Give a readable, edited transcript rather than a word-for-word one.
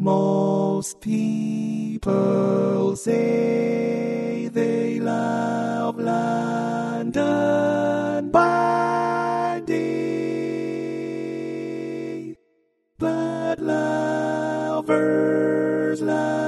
Most people say they love London by day, but lovers love